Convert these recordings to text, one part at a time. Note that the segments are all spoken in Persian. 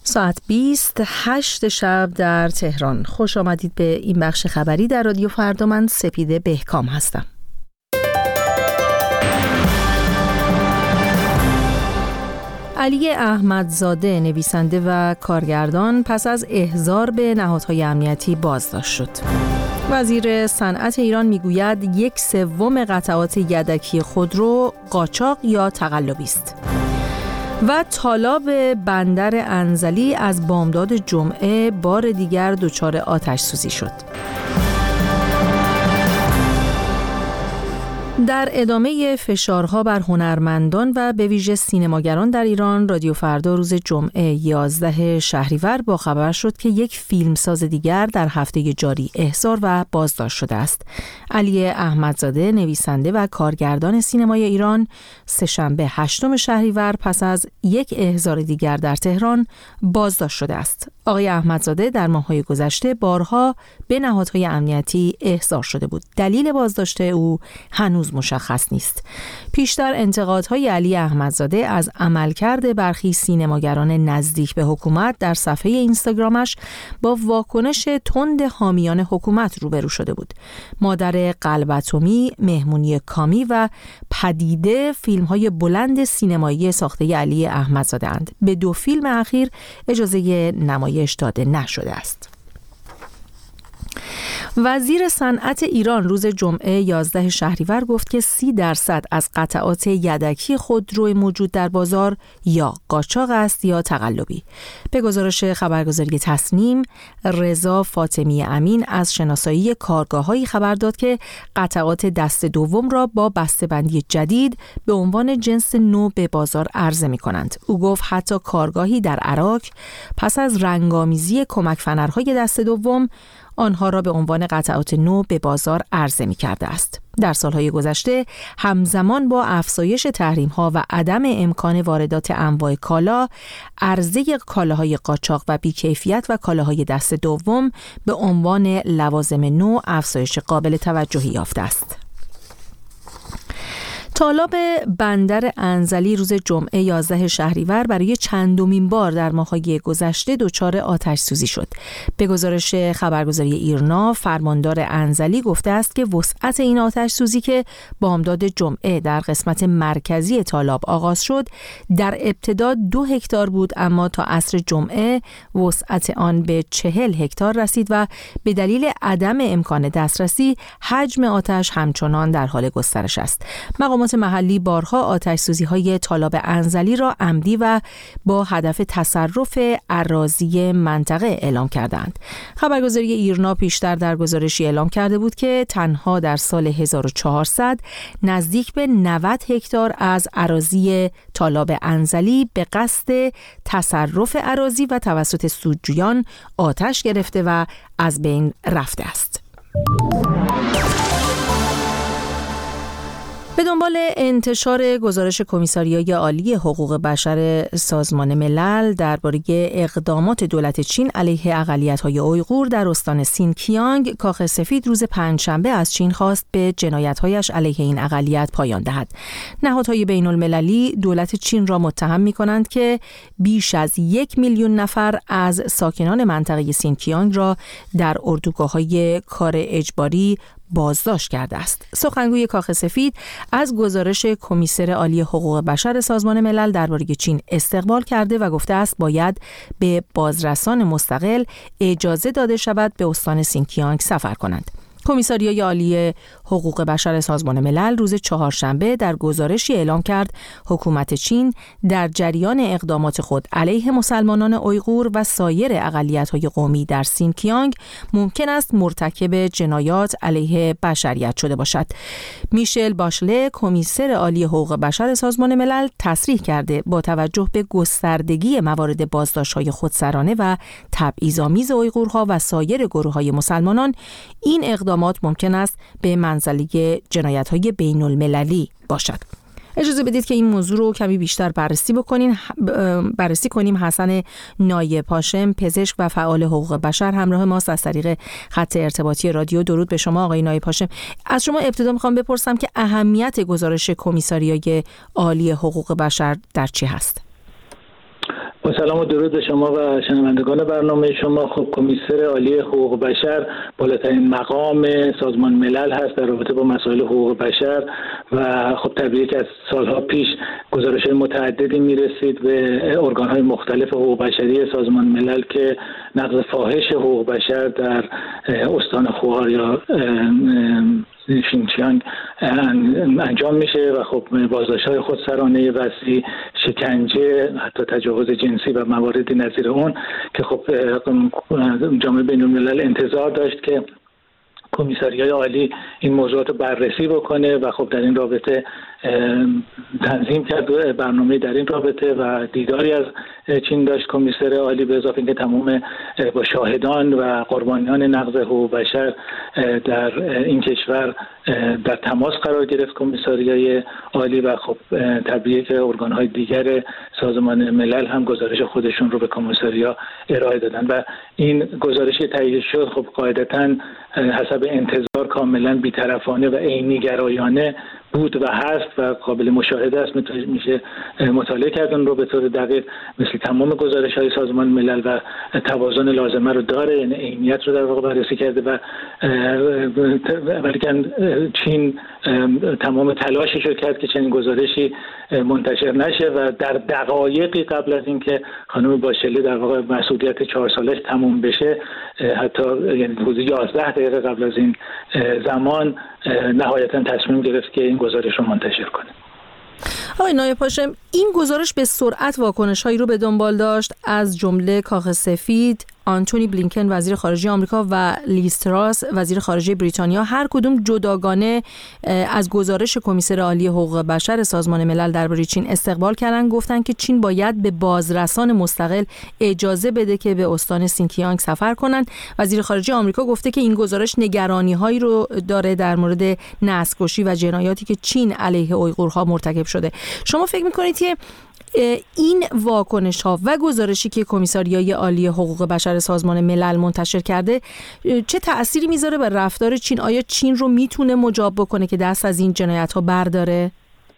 ساعت 28 شب در تهران. خوش آمدید به این بخش خبری در رادیو فردا. من سپیده بهکام هستم. علی احمدزاده نویسنده و کارگردان پس از احضار به نهادهای امنیتی بازداشت شد. وزیر صنعت ایران میگوید 1/3 قطعات یدکی خودرو قاچاق یا تقلبی است. و تالاب بندر انزلی از بامداد جمعه بار دیگر دچار آتش سوزی شد. در ادامه فشارها بر هنرمندان و به ویژه سینماگران در ایران، رادیو فردا روز جمعه 11 شهریور با خبر شد که یک فیلمساز دیگر در هفته جاری احضار و بازداشت شده است. علی احمدزاده نویسنده و کارگردان سینمای ایران سه‌شنبه 8 شهریور پس از یک احضار دیگر در تهران بازداشت شده است. آقای احمدزاده در ماه‌های گذشته بارها به نهادهای امنیتی احضار شده بود. دلیل بازداشت او هنوز مشخص نیست. پیشتر انتقادهای علی احمدزاده از عملکرد برخی سینماگران نزدیک به حکومت در صفحه اینستاگرامش با واکنش تند حامیان حکومت روبرو شده بود. مادر قلب اتمی، مهمونی کامی و پدیده فیلم‌های بلند سینمایی ساخته علی احمدزاده اند. به 2 فیلم اخیر اجازه نمایش داده نشده است. وزیر صنعت ایران روز جمعه 11 شهریور گفت که 30% از قطعات یدکی خودرو موجود در بازار یا قاچاق است یا تقلبی. به گزارش خبرگزاری تصنیم، رضا فاطمی امین از شناسایی کارگاه‌هایی خبر داد که قطعات دست دوم را با بسته‌بندی جدید به عنوان جنس نو به بازار عرضه می‌کنند. او گفت حتی کارگاهی در عراق پس از رنگامیزی کمک فنرهای دست دوم آنها را به عنوان قطعات نو به بازار عرضه می کرده است. در سالهای گذشته همزمان با افزایش تحریم‌ها و عدم امکان واردات انواع کالا، عرضه کالاهای قاچاق و بی‌کیفیت و کالاهای دست دوم به عنوان لوازم نو افزایش قابل توجهی یافته است. تالاب بندر انزلی روز جمعه 11 شهریور برای چندمین بار در ماه‌های گذشته دچار آتش سوزی شد. به گزارش خبرگزاری ایرنا، فرماندار انزلی گفته است که وسعت این آتش سوزی که بامداد جمعه در قسمت مرکزی تالاب آغاز شد، در ابتدا 2 هکتار بود، اما تا عصر جمعه وسعت آن به 40 هکتار رسید و به دلیل عدم امکان دسترسی حجم آتش همچنان در حال گسترش است. مقامات محلی بارها آتش سوزی‌های تالاب انزلی را عمدی و با هدف تصرف اراضی منطقه اعلام کردند. خبرگزاری ایرنا پیشتر در گزارشی اعلام کرده بود که تنها در سال 1400 نزدیک به 90 هکتار از اراضی تالاب انزلی به قصد تصرف اراضی و توسط سودجویان آتش گرفته و از بین رفته است. به دنبال انتشار گزارش کمیساریای عالی حقوق بشر سازمان ملل درباره اقدامات دولت چین علیه اقلیت‌های اویغور در استان سینکیانگ، کاخ سفید روز پنجشنبه از چین خواست به جنایت‌هایش علیه این اقلیت پایان دهد. نهادهای بین‌المللی دولت چین را متهم می‌کنند که بیش از 1 میلیون نفر از ساکنان منطقه سینکیانگ را در اردوگاه‌های کار اجباری بازداشت کرده است. سخنگوی کاخ سفید از گزارش کمیسر عالی حقوق بشر سازمان ملل درباره چین استقبال کرده و گفته است باید به بازرسان مستقل اجازه داده شود به استان سینکیانگ سفر کنند. کمیساریای عالی حقوق بشر سازمان ملل روز چهارشنبه در گزارشی اعلام کرد حکومت چین در جریان اقدامات خود علیه مسلمانان اویغور و سایر اقلیت‌های قومی در سینکیانگ ممکن است مرتکب جنایات علیه بشریت شده باشد. میشل باشله، کمیسر عالی حقوق بشر سازمان ملل، تصریح کرده با توجه به گستردگی موارد بازداشت‌های خودسرانه و تبعیض‌آمیز اویغورها و سایر گروه‌های مسلمانان، این اقدامات ممکن است به منزله جنایت‌های بین‌المللی باشد. اجازه بدید که این موضوع رو کمی بیشتر بررسی کنیم. حسن نایب هاشم، پزشک و فعال حقوق بشر، همراه ماست از طریق خط ارتباطی رادیو. درود به شما آقای نایب هاشم. از شما ابتدا میخوام بپرسم که اهمیت گزارش کمیساریای عالی حقوق بشر در چی هست؟ با سلام و درود به شما و شنوندگان برنامه شما. خب کمیسر عالی حقوق بشر بالاترین مقام سازمان ملل هست در رابطه با مسائل حقوق بشر و خب طبیعیه که از سالها پیش گزارش‌های متعددی میرسید به ارگان‌های مختلف حقوق بشری سازمان ملل که نقض فاحش حقوق بشر در استان خوار یا شینجیانگ انجام میشه و خب بازداشت‌های خودسرانه وسیع، شکنجه، حتی تجاوز جنسی و مواردی نظیر اون که خب جامعه بین‌الملل انتظار داشت که کمیسریای عالی این موضوعات رو بررسی بکنه و خب در این رابطه تنظیم کرد برنامه در این رابطه و دیداری از چین داشت کمیسر عالی، به اضافه اینکه تمام با شاهدان و قربانیان نقض حقوق بشر در این کشور در تماس قرار گرفت کمیسریای عالی و خب طبیعیه که ارگان‌های دیگر سازمان ملل هم گزارش خودشون رو به کمیسریا ارائه دادن و این گزارشی تهیه شد خب قاعدتاً حسب انتظار کاملا بی‌طرفانه و عینی گرایانه بود و هست و قابل مشاهده است. میشه مطالعه کرد اون رو به طور دقیق مثل تمام گزارش‌های سازمان ملل و توازن لازمه رو داره، یعنی عینیت رو در واقع بررسی کرده و ولی چین تمام تلاشش رو کرد که چنین گزارشی منتشر نشه و در دقایقی قبل از اینکه خانم باشلی در واقع مسئولیت 4 سالش تموم بشه، حتی یعنی حدود 11 دقیقه قبل از این زمان نهایتا تصمیم گرفت که این گزارش رو منتشر کنه. آقای نایب هاشم، این گزارش به سرعت واکنش‌هایی رو به دنبال داشت، از جمله کاخ سفید، آنتونی بلینکن وزیر خارجه آمریکا و لیز تراس وزیر خارجه بریتانیا هر کدوم جداگانه از گزارش کمیسر عالی حقوق بشر سازمان ملل درباره چین استقبال کردن. گفتن که چین باید به بازرسان مستقل اجازه بده که به استان سینکیانگ سفر کنند. وزیر خارجه آمریکا گفته که این گزارش نگرانی‌هایی رو داره در مورد نسل‌کشی و جنایاتی که چین علیه اویغورها مرتکب شده. شما فکر می‌کنید که این واکنش ها و گزارشی که کمیسریای عالی حقوق بشر سازمان ملل منتشر کرده چه تأثیری میذاره بر رفتار چین؟ آیا چین رو میتونه مجاب بکنه که دست از این جنایت ها برداره؟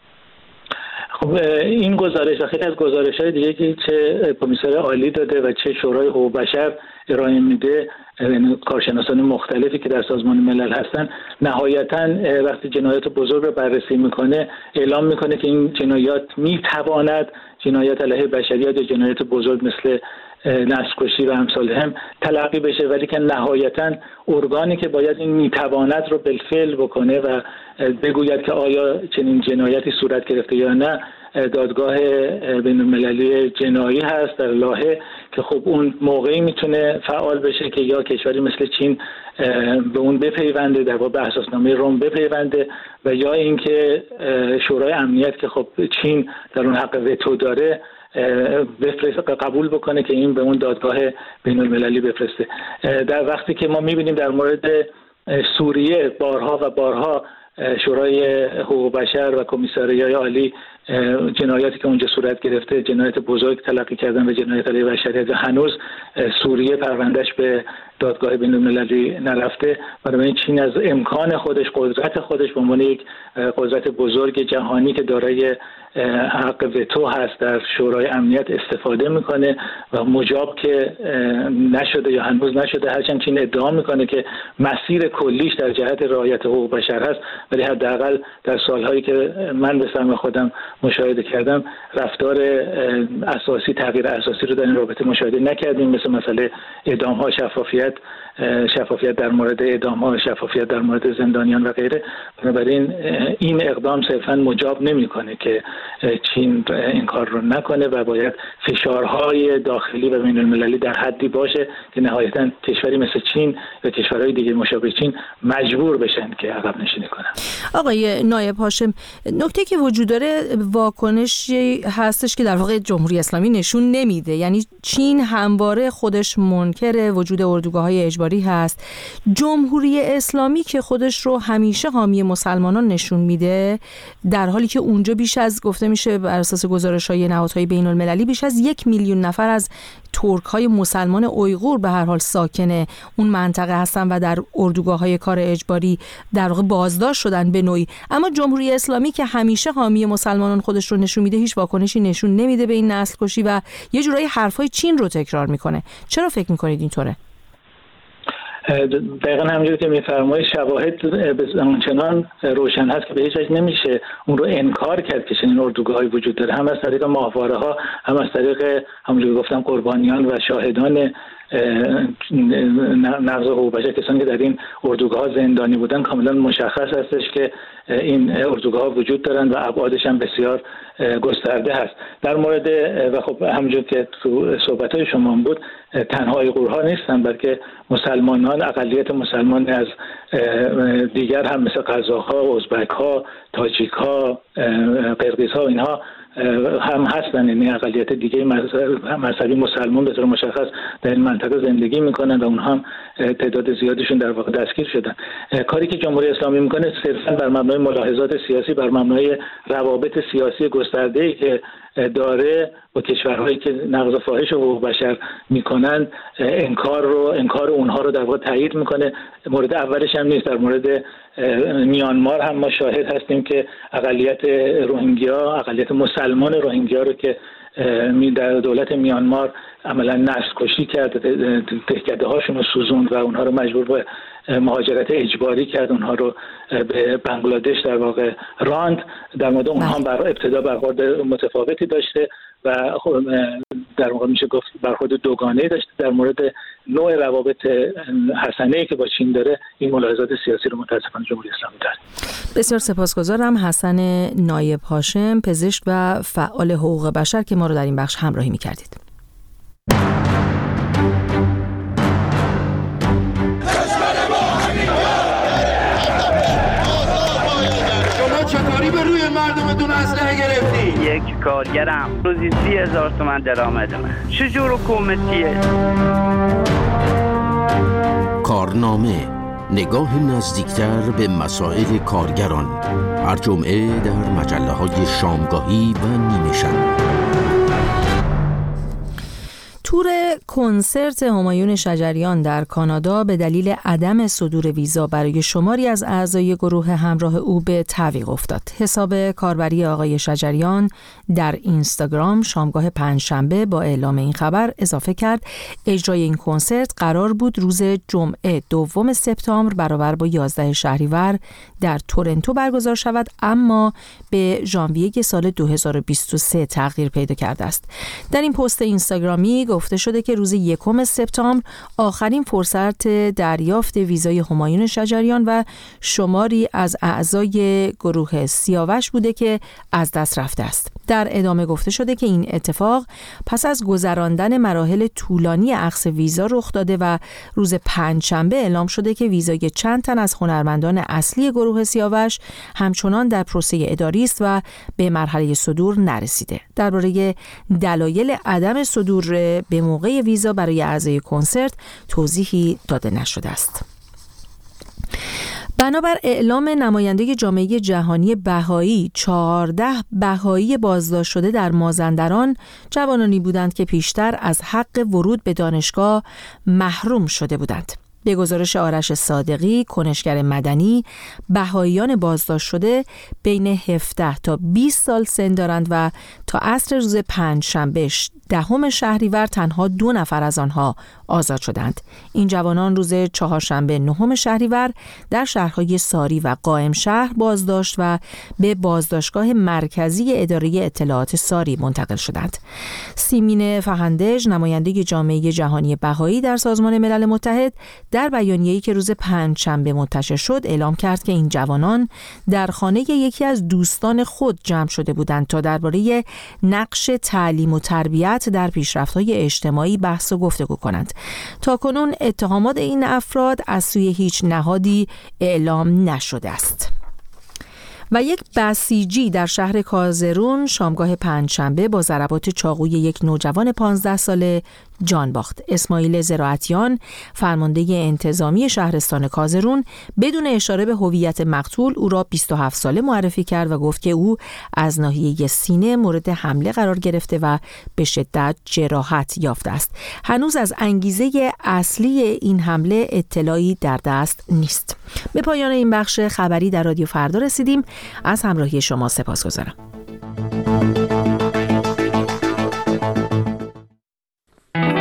خب این گزارش و خیلی از گزارش‌های دیگه که چه کمیسر عالی داده و چه شورای حقوق بشر ارائه میده، کارشناسان مختلفی که در سازمان ملل هستن، نهایتاً وقتی جنایات بزرگ رو بررسی میکنه اعلام میکنه که این جنایات میتواند جنایات علیه بشریت یا جنایات بزرگ مثل نسل‌کشی و امثال هم تلقی بشه، ولی که نهایتاً ارگانی که باید این میتواند رو بالفعل بکنه و بگوید که آیا چنین جنایتی صورت گرفته یا نه، دادگاه بین‌المللی جنایی هست در لاهه که خب اون موقعی میتونه فعال بشه که یا کشوری مثل چین به اون بپیونده، در واقع به اساسنامه روم بپیونده، و یا اینکه شورای امنیت که خب چین در اون حق وتو داره قبول بکنه که این به اون دادگاه بین‌المللی بفرسته. در وقتی که ما میبینیم در مورد سوریه بارها و بارها شورای حقوق بشر و کمیسریای عالی جنایاتی که اونجا صورت گرفته جنایات بزرگ تلقی کردن و جنایات علیه بشریت، هنوز سوریه پروندهش به دادگاه بین‌المللی نرفته. بنابراین چین از امکان خودش، قدرت خودش به عنوان یک قدرت بزرگ جهانی که دارای حق وتو هست در شورای امنیت استفاده میکنه و مجاب که نشده یا هنوز نشده، هرچند چین ادعا میکنه که مسیر کلیش در جهت رعایت حقوق بشر هست، ولی حداقل در سالهایی که من به سهم خودم مشاهده کردم رفتار اساسی، تغییر اساسی رو در این رابطه مشاهده نکردیم، مثل مسئله اعدام‌ها، شفافیت در مورد اعدام‌ها، شفافیت در مورد زندانیان و غیره. بنابراین این اقدام صرفاً مجاب نمی‌کنه که چین این کار رو نکنه و باید فشارهای داخلی و بین‌المللی در حدی باشه که نهایتاً کشوری مثل چین و کشورهای دیگه مشابه چین مجبور بشن که عقب نشینی کنن. آقای نایب هاشم، نکته که وجود داره واکنشی هستش که در واقع جمهوری اسلامی نشون نمیده، یعنی چین همواره خودش منکر وجود اردوگاه‌های اجباری هست. جمهوری اسلامی که خودش رو همیشه حامی مسلمانان نشون میده، در حالی که اونجا بیش از گفته میشه بر اساس گزارش‌های نهادهای بین‌المللی بیش از 1 میلیون نفر از ترک‌های مسلمان اویغور به هر حال ساکن اون منطقه هستن و در اردوگاه‌های کار اجباری در واقع بازداشت شدن به نوعی. اما جمهوری اسلامی که همیشه حامی مسلمانان الان خودش رو نشون میده، هیچ واکنشی نشون نمیده به این نسل کشی و یه جورایی حرفای چین رو تکرار میکنه. چرا فکر میکنید اینطوره؟ دقیقا همونجوری که میفرمایید شواهد آنچنان روشن هست که به هیچ وجه نمیشه اون رو انکار کرد که چنین اردوگاهی وجود داره، هم از طریق ماهواره‌ها، هم از طریق همونجوری گفتم قربانیان و شاهدان نقض حقوق بشر، کسانی که در این اردوگاه زندانی بودن. کاملا مشخص هستش که این اردوگاه وجود دارن و ابعادش هم بسیار گسترده هست. در مورد و خب همونجور که تو صحبت‌های شما بود، تنها ایغورها نیستن، بلکه مسلمانان، اقلیت مسلمان از دیگر هم مثل قزاق‌ها، ازبک‌ها، تاجیک‌ها، قرقیزها، اینها هم هستن. یعنی اقلیت دیگه مذهبی مسلمان به طور مشخص در این منطقه زندگی میکنن و اونها هم تعداد زیادشون در واقع دستگیر شدن. کاری که جمهوری اسلامی میکنه صرفا بر مبنای ملاحظات سیاسی، بر مبنای روابط سیاسی گسترده‌ای که داره با کشورهایی که نقض فاحش حقوق بشر میکنن، انکار اونها رو در واقع تایید میکنه. مورد اولش هم نیست، در مورد میانمار هم ما شاهد هستیم که اقلیت روهینگیا، اقلیت مسلمان روهینگیا رو که در دولت میانمار عملا نسل کشی کرد، دهکده هاشون رو سوزوند و اونها رو مجبور به مهاجرت اجباری کرد، اونها رو به بنگلادش در واقع راند. در مورد اونها هم ابتدا برخورد متفاوتی داشته و در واقع میشه گفت برخورد دوگانه‌ای داشته. در مورد نوع روابط حسنه‌ای که با چین داره، این ملاحظات سیاسی رو متاسفانه جمهوری اسلامی داره. بسیار سپاسگزارم. حسن نایب هاشم، پزشک و فعال حقوق بشر که ما رو در این بخش همراهی می‌کردید. چطوری به روی مردمتون اسلحه گرفتی؟ یک کارگرم روزی 30,000 تومان درآمد من. چجور حکومتیه؟ کارنامه، نگاه نزدیکتر به مسائل کارگران، هر جمعه در مجله‌های شامگاهی و نیمه شب. تور کنسرت همایون شجریان در کانادا به دلیل عدم صدور ویزا برای شماری از اعضای گروه همراه او به تعویق افتاد. حساب کاربری آقای شجریان در اینستاگرام شامگاه پنجشنبه با اعلام این خبر اضافه کرد اجرای این کنسرت قرار بود روز جمعه 2 سپتامبر برابر با 11 شهریور در تورنتو برگزار شود، اما به ژانویه سال 2023 تغییر پیدا کرده است. در این پست اینستاگرامی گفته شده که روز 1 سپتامبر آخرین فرصت دریافت ویزای همایون شجریان و شماری از اعضای گروه سیاوش بوده که از دست رفته است. در ادامه گفته شده که این اتفاق پس از گذراندن مراحل طولانی اخذ ویزا رخ داده و روز پنجشنبه اعلام شده که ویزای چند تن از هنرمندان اصلی گروه سیاوش همچنان در پروسه اداری است و به مرحله صدور نرسیده. درباره دلایل عدم صدور به موقع ویزا برای اعضای کنسرت توضیحی داده نشده است. بنابر اعلام نماینده جامعه جهانی بهایی، 14 بهایی بازداشت شده در مازندران جوانانی بودند که پیشتر از حق ورود به دانشگاه محروم شده بودند. به گزارش آرش صادقی، کنشگر مدنی، بهاییان بازداشت شده بین 17 تا 20 سال سن دارند و تا عصر روز پنجشنبه 10 شهریور تنها 2 نفر از آنها آزاد شدند. این جوانان روز چهارشنبه 9 شهریور در شهرهای ساری و قائم شهر بازداشت و به بازداشتگاه مرکزی اداره اطلاعات ساری منتقل شدند. سیمین فهندج، نماینده جامعه جهانی بهایی در سازمان ملل متحد، در بیانیه‌ای که روز پنجشنبه منتشر شد اعلام کرد که این جوانان در خانه یکی از دوستان خود جمع شده بودند تا درباره نقش تعلیم و تربیت در پیشرفت‌های اجتماعی بحث و گفتگو کنند. تاکنون اتهامات این افراد از سوی هیچ نهادی اعلام نشده است. و یک بسیجی در شهر کازرون شامگاه پنجشنبه با ضربات چاقوی یک نوجوان 15 ساله جان باخت. اسماعیل زراعتیان، فرمانده انتظامی شهرستان کازرون، بدون اشاره به هویت مقتول او را 27 ساله معرفی کرد و گفت که او از ناحیه سینه مورد حمله قرار گرفته و به شدت جراحت یافته است. هنوز از انگیزه اصلی این حمله اطلاعی در دست نیست. به پایان این بخش خبری در رادیو فردا رسیدیم. از همراهی شما سپاسگزارم.